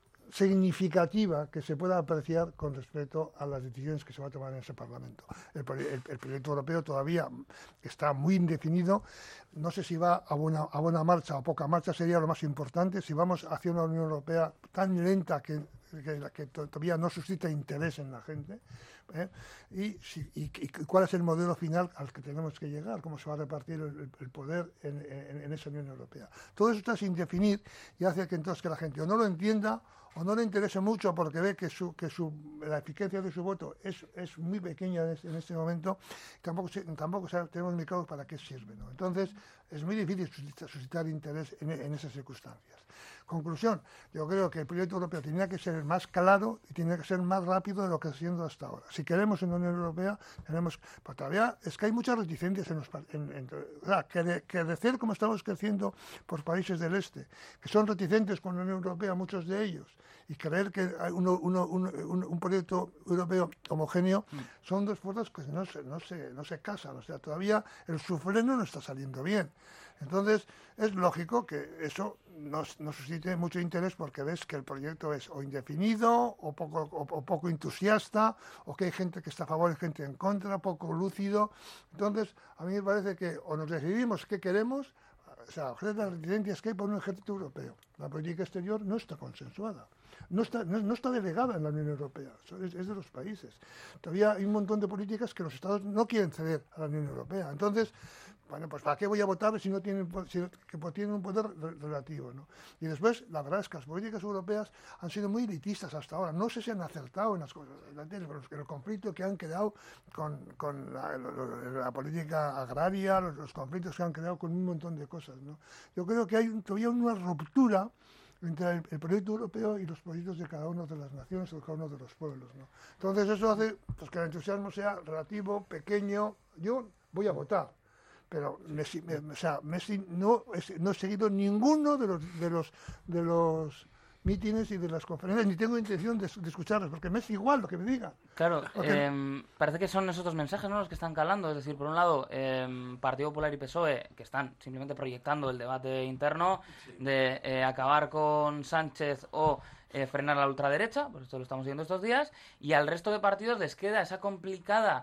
significativa que se pueda apreciar con respecto a las decisiones que se van a tomar en ese Parlamento. El, el, el proyecto europeo todavía está muy indefinido. No sé si va a buena, a buena marcha o poca marcha, sería lo más importante. Si vamos hacia una Unión Europea tan lenta que, que, que todavía no suscita interés en la gente, ¿eh? y, si, y, y cuál es el modelo final al que tenemos que llegar, cómo se va a repartir el, el poder en, en, en esa Unión Europea. Todo eso está sin definir y hace que entonces que la gente o no lo entienda o no le interese mucho porque ve que su que su la eficacia de su voto es, es muy pequeña en este, en este momento, tampoco tampoco tenemos muy claro para qué sirve, ¿no? Entonces es muy difícil suscitar, suscitar interés en, en esas circunstancias. Conclusión, yo creo que el proyecto europeo tenía que ser más claro y tenía que ser más rápido de lo que está siendo hasta ahora. Si queremos en la Unión Europea, tenemos, pues todavía es que hay muchas reticencias en los en, en, o sea, que, que crecer como estamos creciendo por países del este, que son reticentes con la Unión Europea, muchos de ellos, y creer que uno, uno, uno, un, un proyecto europeo homogéneo son dos fuerzas que no se, no se, no se casan. O sea, todavía el sufreno no está saliendo bien. Entonces, es lógico que eso no, no suscite mucho interés porque ves que el proyecto es o indefinido o poco, o, o poco entusiasta, o que hay gente que está a favor y gente en contra, poco lúcido. Entonces, a mí me parece que o nos decidimos qué queremos, o sea, las reticencias que hay por un ejército europeo. La política exterior no está consensuada. No está, no, no está delegada en la Unión Europea, es, es de los países. Todavía hay un montón de políticas que los Estados no quieren ceder a la Unión Europea. Entonces, bueno, pues ¿para qué voy a votar si no tienen, si, que tienen un poder relativo, ¿no? Y después, la verdad es que las políticas europeas han sido muy elitistas hasta ahora. No sé si han acertado en las cosas, en el conflicto que han creado con, con la, la, la política agraria, los, los conflictos que han creado con un montón de cosas, ¿no? Yo creo que hay todavía una ruptura entre el, el proyecto europeo y los proyectos de cada una de las naciones o de cada uno de los pueblos, ¿no? Entonces eso hace pues, que el entusiasmo sea relativo, pequeño. Yo voy a votar, pero Messi, me, o sea, Messi no, es, no he seguido ninguno de los de los de los mítines y de las conferencias, ni tengo intención de, de escucharlos, porque me es igual lo que me digan. Claro, porque... eh, parece que son esos dos mensajes, ¿no?, los que están calando. Es decir, por un lado, eh, Partido Popular y P S O E, que están simplemente proyectando el debate interno sí. de eh, acabar con Sánchez o eh, frenar a la ultraderecha, pues esto lo estamos viendo estos días, y al resto de partidos les queda esa complicada,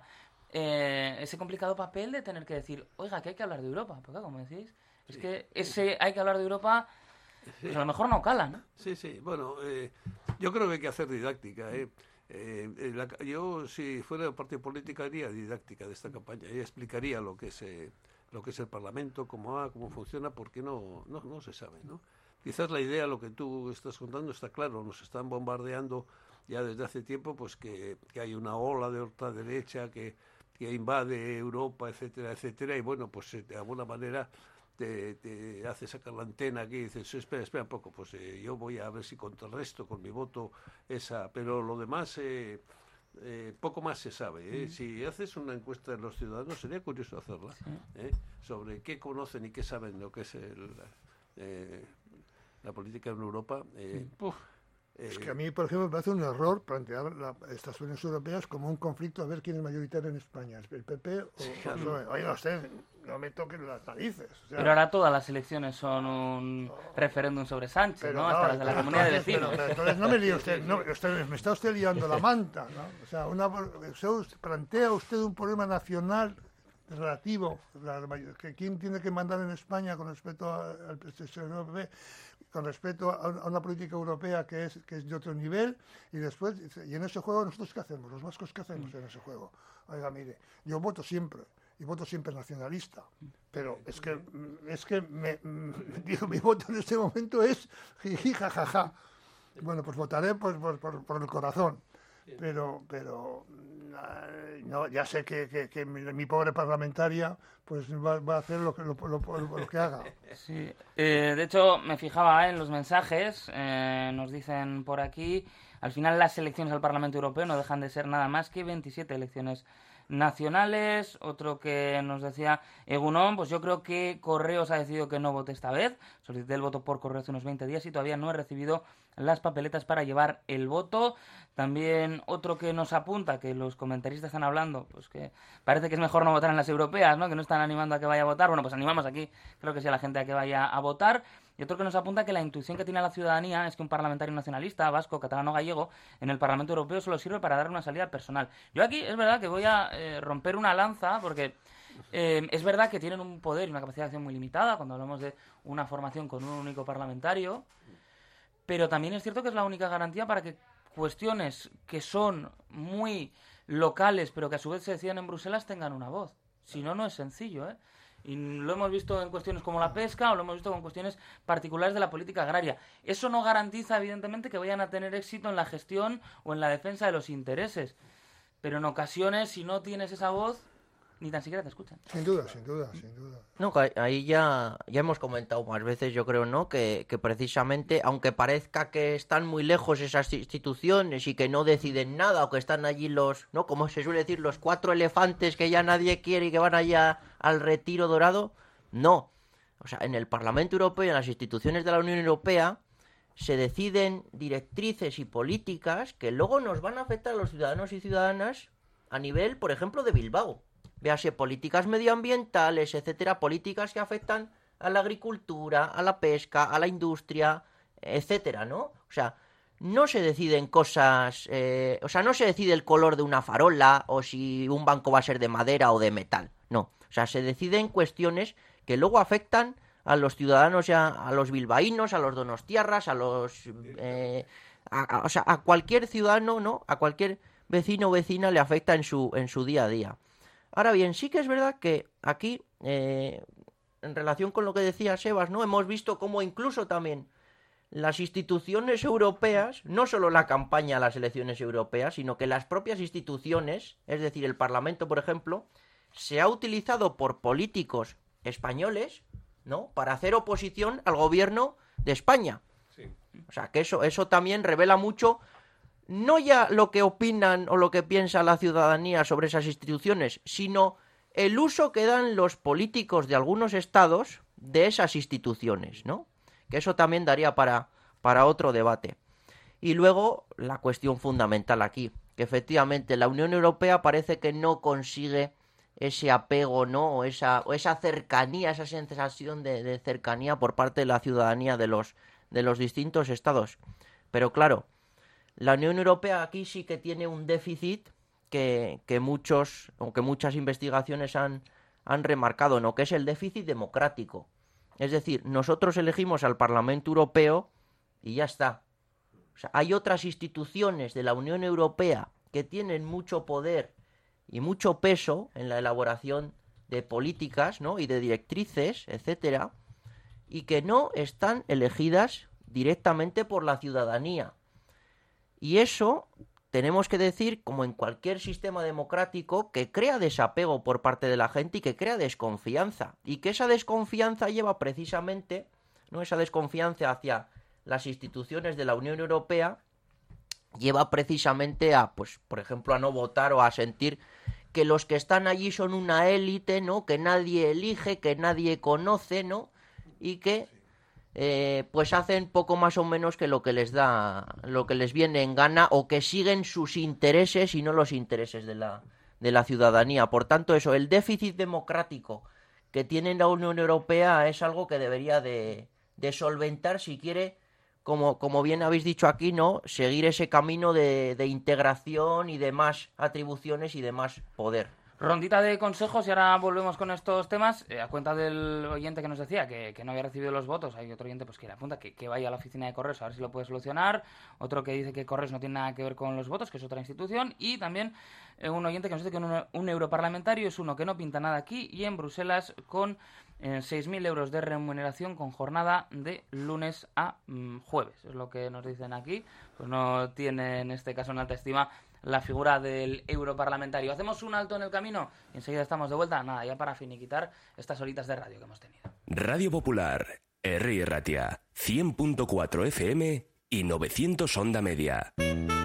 eh, ese complicado papel de tener que decir, oiga, que hay que hablar de Europa, porque como decís, es sí. que ese hay que hablar de Europa... Pues a lo mejor no cala, ¿no? Sí, sí. Bueno, eh, yo creo que hay que hacer didáctica. ¿eh? Eh, la, yo, si fuera partido político, haría didáctica de esta campaña y explicaría lo que es eh, lo que es el Parlamento, cómo va, cómo funciona, porque no, no, no se sabe, ¿no? Quizás la idea, lo que tú estás contando, está claro. Nos están bombardeando ya desde hace tiempo, pues que, que hay una ola de ultraderecha que, que invade Europa, etcétera, etcétera. Y bueno, pues de alguna manera... Te, te hace sacar la antena aquí y dices, espera, espera un poco, pues eh, yo voy a ver si contrarresto con mi voto esa, pero lo demás eh, eh, poco más se sabe. ¿eh? Mm. Si haces una encuesta de los ciudadanos, sería curioso hacerla, sí. ¿eh? sobre qué conocen y qué saben de lo que es el, eh, la política en Europa. Eh, mm. puf, eh, es que a mí, por ejemplo, me parece un error plantear la, estas uniones europeas como un conflicto a ver quién es mayoritario en España, el P P o sí, claro. o no, oiga usted, no me toquen las narices. O sea, pero ahora todas las elecciones son un no, referéndum sobre Sánchez, pero ¿no? no Hasta las de la comunidad de vecinos. Pero, pero, entonces no me líe usted, no, usted, me está usted liando la manta, ¿no? O sea, una, usted plantea usted un problema nacional relativo, la, que quién tiene que mandar en España con respecto al P, con respecto a, a una política europea que es que es de otro nivel, y después, y en ese juego nosotros ¿qué hacemos? Los vascos ¿qué hacemos en ese juego? Oiga, mire, yo voto siempre, y voto siempre nacionalista, pero es que, es que me, digo, mi voto en este momento es jiji, jajaja. Bueno, pues votaré pues, por, por, por el corazón, pero, pero no, ya sé que, que, que mi, mi pobre parlamentaria pues va, va a hacer lo que, lo, lo, lo, lo que haga. Sí. Eh, de hecho, me fijaba en los mensajes, eh, nos dicen por aquí, al final las elecciones al Parlamento Europeo no dejan de ser nada más que veintisiete elecciones nacionales. Otro que nos decía Egunon, pues yo creo que Correos ha decidido que no vote esta vez. Solicité el voto por correo hace unos veinte días y todavía no he recibido las papeletas para llevar el voto. También otro que nos apunta que los comentaristas están hablando, pues que parece que es mejor no votar en las europeas, ¿no? Que no están animando a que vaya a votar. Bueno, pues animamos aquí, creo que sí, a la gente a que vaya a votar. Y otro que nos apunta que la intuición que tiene la ciudadanía es que un parlamentario nacionalista, vasco, catalano o gallego, en el Parlamento Europeo solo sirve para dar una salida personal. Yo aquí es verdad que voy a eh, romper una lanza, porque eh, es verdad que tienen un poder y una capacidad de acción muy limitada cuando hablamos de una formación con un único parlamentario, pero también es cierto que es la única garantía para que cuestiones que son muy locales, pero que a su vez se deciden en Bruselas, tengan una voz. Si no, no es sencillo, ¿eh? Y lo hemos visto en cuestiones como la pesca o lo hemos visto con cuestiones particulares de la política agraria. Eso no garantiza, evidentemente, que vayan a tener éxito en la gestión o en la defensa de los intereses. Pero en ocasiones, si no tienes esa voz, ni tan siquiera te escuchan. Sin duda, sin duda, sin duda. No, ahí ya, ya hemos comentado más veces, yo creo, ¿no? Que, que precisamente, aunque parezca que están muy lejos esas instituciones y que no deciden nada, o que están allí los, ¿no? Como se suele decir, los cuatro elefantes que ya nadie quiere y que van allá al retiro dorado, no. O sea, en el Parlamento Europeo y en las instituciones de la Unión Europea se deciden directrices y políticas que luego nos van a afectar a los ciudadanos y ciudadanas a nivel, por ejemplo, de Bilbao. Véase políticas medioambientales, etcétera, políticas que afectan a la agricultura, a la pesca, a la industria, etcétera, ¿no? O sea, no se deciden cosas, eh, o sea, no se decide el color de una farola o si un banco va a ser de madera o de metal, no. O sea, se deciden cuestiones que luego afectan a los ciudadanos, ya, a los bilbaínos, a los donostiarras, a los, eh, a, a, o sea, a cualquier ciudadano, ¿no? A cualquier vecino o vecina le afecta en su, en su día a día. Ahora bien, sí que es verdad que aquí, eh, en relación con lo que decía Sebas, ¿no? Hemos visto cómo incluso también las instituciones europeas, no solo la campaña a las elecciones europeas, sino que las propias instituciones, es decir, el Parlamento, por ejemplo, se ha utilizado por políticos españoles, ¿no? Para hacer oposición al gobierno de España. Sí. O sea, que eso, eso también revela mucho, no ya lo que opinan o lo que piensa la ciudadanía sobre esas instituciones, sino el uso que dan los políticos de algunos estados de esas instituciones, ¿no? Que eso también daría para, para otro debate. Y luego, la cuestión fundamental aquí, que efectivamente la Unión Europea parece que no consigue ese apego, ¿no? O esa, o esa cercanía, esa sensación de, de cercanía por parte de la ciudadanía de los, de los distintos estados. Pero claro, la Unión Europea aquí sí que tiene un déficit que, que muchos, aunque muchas investigaciones han, han remarcado, ¿no? Que es el déficit democrático. Es decir, nosotros elegimos al Parlamento Europeo y ya está. O sea, hay otras instituciones de la Unión Europea que tienen mucho poder y mucho peso en la elaboración de políticas, ¿no? Y de directrices, etcétera, y que no están elegidas directamente por la ciudadanía. Y eso, tenemos que decir, como en cualquier sistema democrático, que crea desapego por parte de la gente y que crea desconfianza. Y que esa desconfianza lleva precisamente, ¿no? Esa desconfianza hacia las instituciones de la Unión Europea lleva precisamente a, pues, por ejemplo, a no votar o a sentir que los que están allí son una élite, ¿no? Que nadie elige, que nadie conoce, ¿no? Y que Eh, pues hacen poco más o menos que lo que les da, lo que les viene en gana, o que siguen sus intereses y no los intereses de la, de la ciudadanía. Por tanto, eso, el déficit democrático que tiene la Unión Europea es algo que debería de, de solventar si quiere, como, como bien habéis dicho aquí, ¿no? Seguir ese camino de, de integración y de más atribuciones y de más poder. Rondita de consejos y ahora volvemos con estos temas. Eh, a cuenta del oyente que nos decía que, que no había recibido los votos, hay otro oyente pues que le apunta que, que vaya a la oficina de Correos a ver si lo puede solucionar. Otro que dice que Correos no tiene nada que ver con los votos, que es otra institución. Y también eh, un oyente que nos dice que un, un europarlamentario es uno que no pinta nada aquí y en Bruselas con eh, seis mil euros de remuneración con jornada de lunes a mm, jueves. Es lo que nos dicen aquí. Pues no tiene en este caso en alta estima la figura del europarlamentario. Hacemos un alto en el camino y enseguida estamos de vuelta. Nada, ya para finiquitar estas horitas de radio que hemos tenido. Radio Popular, Herri Erratia, cien punto cuatro F M y novecientos onda media.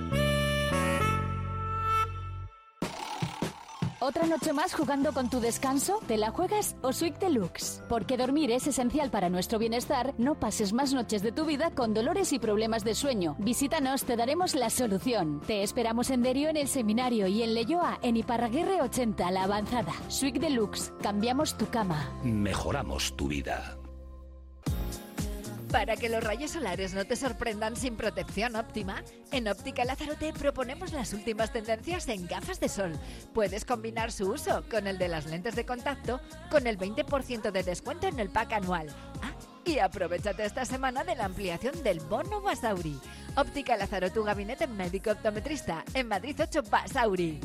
¿Otra noche más jugando con tu descanso? ¿Te la juegas o Swig Deluxe? Porque dormir es esencial para nuestro bienestar. No pases más noches de tu vida con dolores y problemas de sueño. Visítanos, te daremos la solución. Te esperamos en Derio, en el Seminario, y en Leioa, en Iparraguirre ochenta, La Avanzada. Swig Deluxe. Cambiamos tu cama. Mejoramos tu vida. Para que los rayos solares no te sorprendan sin protección óptima, en Óptica Lázaro te proponemos las últimas tendencias en gafas de sol. Puedes combinar su uso con el de las lentes de contacto con el veinte por ciento de descuento en el pack anual. Ah, y aprovechate esta semana de la ampliación del bono Basauri. Óptica Lázaro, tu gabinete médico optometrista, en Madrid ocho Basauri.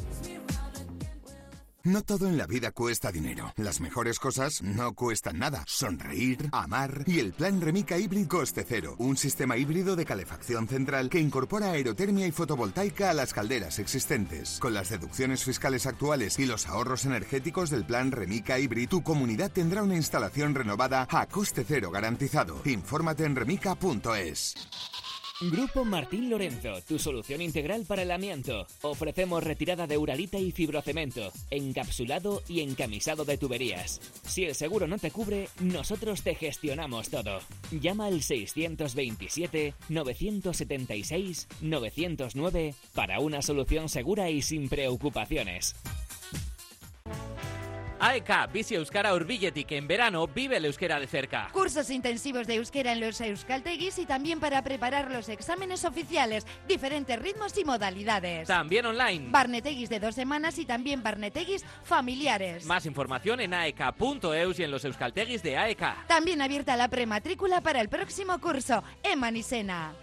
No todo en la vida cuesta dinero. Las mejores cosas no cuestan nada. Sonreír, amar y el plan Remica Hybrid Coste Cero. Un sistema híbrido de calefacción central que incorpora aerotermia y fotovoltaica a las calderas existentes. Con las deducciones fiscales actuales y los ahorros energéticos del plan Remica Hybrid, tu comunidad tendrá una instalación renovada a coste cero garantizado. Infórmate en remica punto es. Grupo Martín Lorenzo, tu solución integral para el amianto. Ofrecemos retirada de uralita y fibrocemento, encapsulado y encamisado de tuberías. Si el seguro no te cubre, nosotros te gestionamos todo. Llama al seiscientos veintisiete, novecientos setenta y seis, novecientos nueve para una solución segura y sin preocupaciones. A E K, bizi euskara hurbiletik, en verano vive el euskera de cerca. Cursos intensivos de euskera en los euskaltegis y también para preparar los exámenes oficiales, diferentes ritmos y modalidades. También online. Barnetegis de dos semanas y también barnetegis familiares. Más información en a e k punto e u s y en los euskaltegis de A E K. También abierta la prematrícula para el próximo curso, Eman y Sena.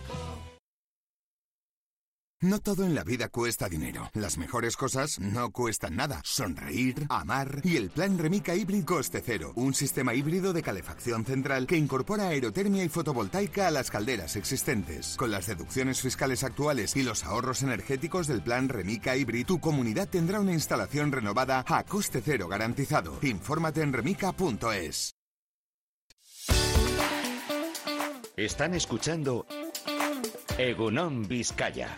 No todo en la vida cuesta dinero. Las mejores cosas no cuestan nada. Sonreír, amar y el plan Remica Hybrid Coste Cero. Un sistema híbrido de calefacción central que incorpora aerotermia y fotovoltaica a las calderas existentes. Con las deducciones fiscales actuales y los ahorros energéticos del plan Remica Hybrid, tu comunidad tendrá una instalación renovada a coste cero garantizado. Infórmate en remica punto es. Están escuchando Egunon Vizcaya.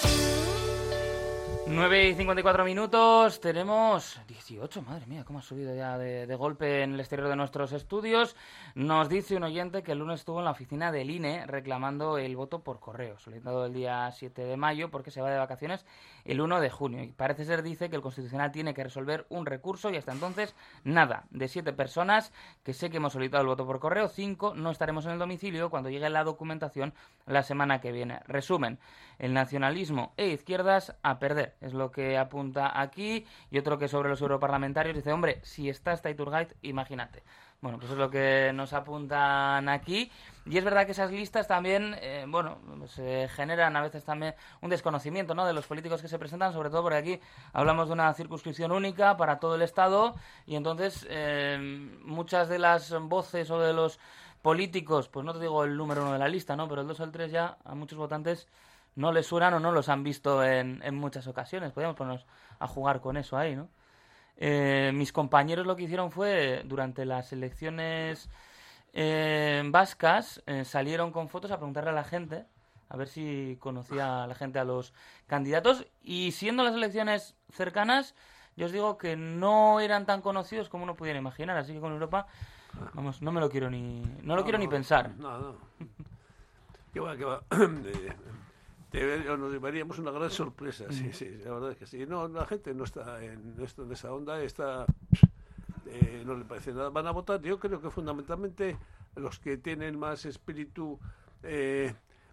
nueve y cincuenta y cuatro minutos, tenemos dieciocho, madre mía, cómo ha subido ya de, de golpe en el exterior de nuestros estudios. Nos dice un oyente que el lunes estuvo en la oficina del I N E reclamando el voto por correo, solicitado el día siete de mayo porque se va de vacaciones el uno de junio. Y parece ser, dice, que el Constitucional tiene que resolver un recurso y hasta entonces nada. De siete personas que sé que hemos solicitado el voto por correo, cinco no estaremos en el domicilio cuando llegue la documentación la semana que viene. Resumen, el nacionalismo e izquierdas a perder. Es lo que apunta aquí. Y otro que sobre los europarlamentarios dice, hombre, si está esta Iturgaiz, imagínate. Bueno, pues es lo que nos apuntan aquí. Y es verdad que esas listas también, eh, bueno, se eh, generan a veces también un desconocimiento, ¿no?, de los políticos que se presentan, sobre todo porque aquí hablamos de una circunscripción única para todo el Estado y entonces eh, muchas de las voces o de los políticos, pues no te digo el número uno de la lista, ¿no?, pero el dos o el tres ya a muchos votantes no les suenan o no los han visto en, en muchas ocasiones. Podríamos ponernos a jugar con eso ahí, ¿no? Eh, mis compañeros lo que hicieron fue, durante las elecciones eh, vascas, eh, salieron con fotos a preguntarle a la gente, a ver si conocía a la gente a los candidatos, y siendo las elecciones cercanas, yo os digo que no eran tan conocidos como uno pudiera imaginar, así que con Europa, vamos, no me lo quiero ni, no lo no, quiero no, ni pensar. No, no. ¿Qué va, qué va? Te, nos llevaríamos una gran sorpresa, sí, sí, la verdad es que sí. No, la gente no está en, no está en esa onda, está, eh, no le parece nada. Van a votar, yo creo que fundamentalmente los que tienen más espíritu eh,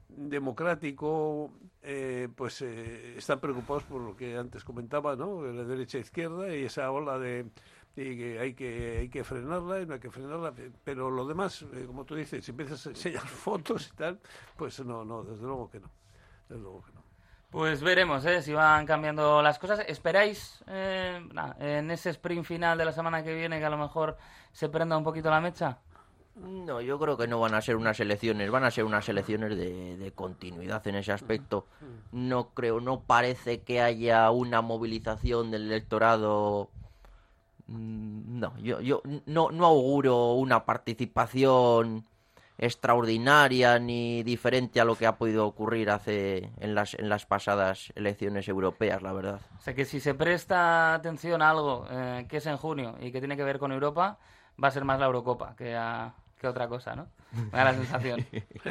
democrático, eh, pues eh, están preocupados por lo que antes comentaba, ¿no? La derecha e izquierda y esa ola de y que hay que hay que frenarla y no hay que frenarla, pero lo demás, eh, como tú dices, si empiezas a enseñar fotos y tal, pues no, no, desde luego que no, desde luego que no. Pues veremos, ¿eh? Si van cambiando las cosas. ¿Esperáis eh, nah, en ese sprint final de la semana que viene que a lo mejor se prenda un poquito la mecha? No, yo creo que no van a ser unas elecciones, van a ser unas elecciones de, de continuidad en ese aspecto. No creo, no parece que haya una movilización del electorado. No, yo, yo no, no auguro una participación extraordinaria ni diferente a lo que ha podido ocurrir hace en las en las pasadas elecciones europeas, la verdad. O sea que si se presta atención a algo eh, que es en junio y que tiene que ver con Europa, va a ser más la Eurocopa que, a, que otra cosa, ¿no? Me da la sensación.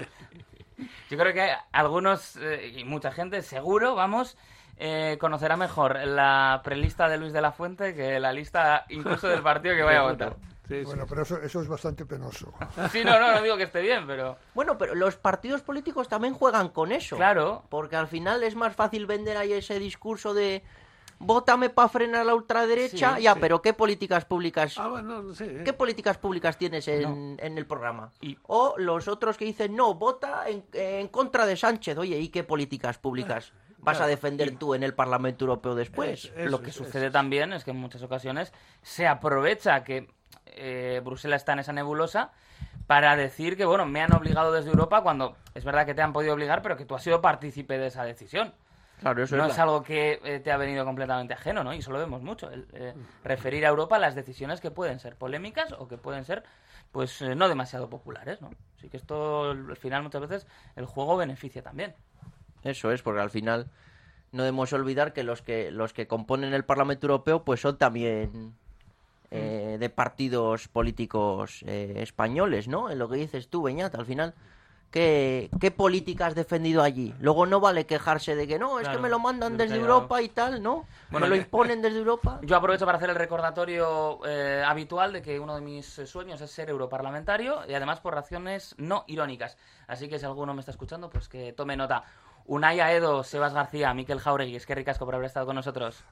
Yo creo que algunos eh, y mucha gente, seguro, vamos, eh, conocerá mejor la prelista de Luis de la Fuente que la lista incluso del partido que vaya a votar. Sí, bueno, sí. Pero eso, eso es bastante penoso. Sí, no, no, no digo que esté bien, pero... Bueno, pero los partidos políticos también juegan con eso. Claro. Porque al final es más fácil vender ahí ese discurso de... Vótame para frenar la ultraderecha. Sí, ya, sí. pero ¿qué políticas públicas Ah, bueno, no sé, ¿eh? ¿Qué políticas públicas tienes en, No. en el programa? Y- O los otros que dicen, no, vota en, en contra de Sánchez. Oye, ¿y qué políticas públicas vas claro. a defender tú en el Parlamento Europeo después? Eso, eso, Lo que eso, sucede eso. también es que en muchas ocasiones se aprovecha que eh, Bruselas está en esa nebulosa para decir que, bueno, me han obligado desde Europa cuando es verdad que te han podido obligar, pero que tú has sido partícipe de esa decisión. Claro, eso no es, es la- algo que eh, te ha venido completamente ajeno, ¿no? Y eso lo vemos mucho. El, eh, referir a Europa las decisiones que pueden ser polémicas o que pueden ser, pues, eh, no demasiado populares, ¿no? Así que esto, al final, muchas veces, el juego beneficia también. Eso es, porque al final no debemos olvidar que los que los que componen el Parlamento Europeo pues son también eh, de partidos políticos eh, españoles, ¿no? En lo que dices tú, Beñat, al final, ¿qué, ¿qué política has defendido allí? Luego no vale quejarse de que no, es Claro, que me lo mandan desde desde callado. Europa y tal, ¿no? Bueno, me lo que- imponen desde Europa. Yo aprovecho para hacer el recordatorio eh, habitual de que uno de mis eh, sueños es ser europarlamentario y además por razones no irónicas. Así que si alguno me está escuchando, pues que tome nota. Unai Aedo, Sebas García, Miquel Jauregui, es que ricasco por haber estado con nosotros.